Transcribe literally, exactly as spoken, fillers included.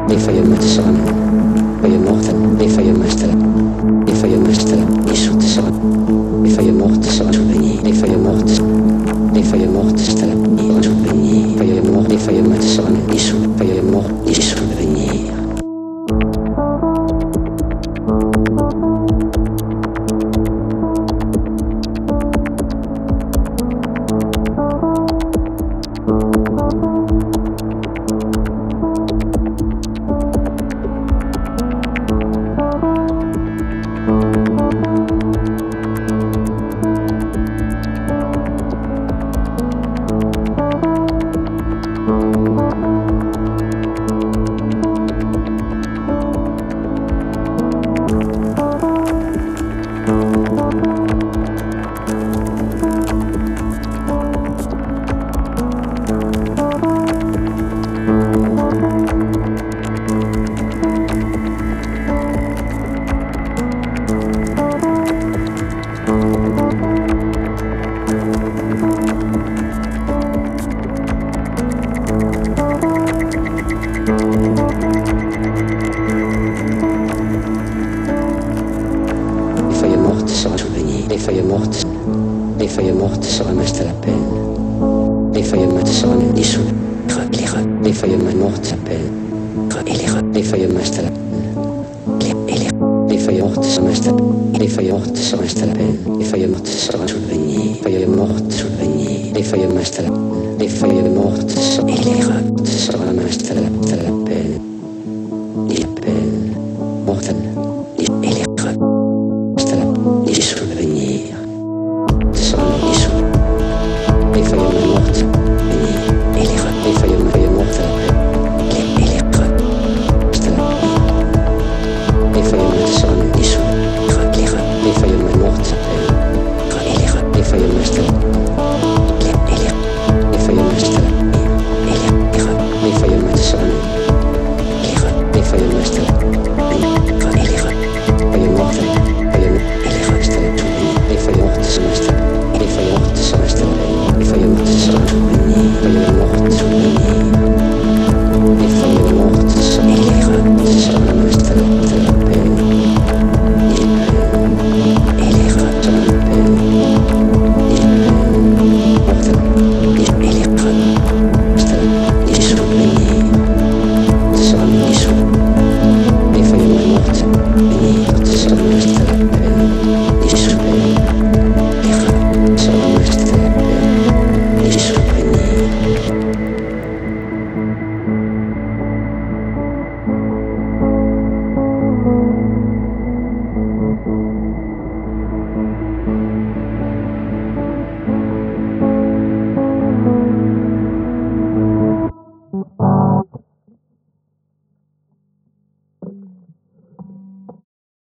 les feuilles mortes seront, feuilles mortes, les feuilles mortes, les feuilles mortes, les soutes seront, les feuilles mortes seront souvenirs, les feuilles mortes, les feuilles mortes seront souvenirs, feuilles mortes, les feuilles mortes seront les sous, feuilles mortes, les souvenirs. Les feuilles mortes, les feuilles mortes se ramassent à la pelle. Les feuilles mortes se ramassent dissous. Les, re, les feuilles mortes s'appellent. Et les, re, les feuilles mortes à la pelle. Les, et les, les feuilles mortes se ramassent à la pelle. Les feuilles mortes se ramassent à la pelle. Les feuilles mortes se ramassent souvenirs. Les feuilles mortes souvenirs. Les feuilles mortes à la pelle. Les feuilles mortes sont. Et les re,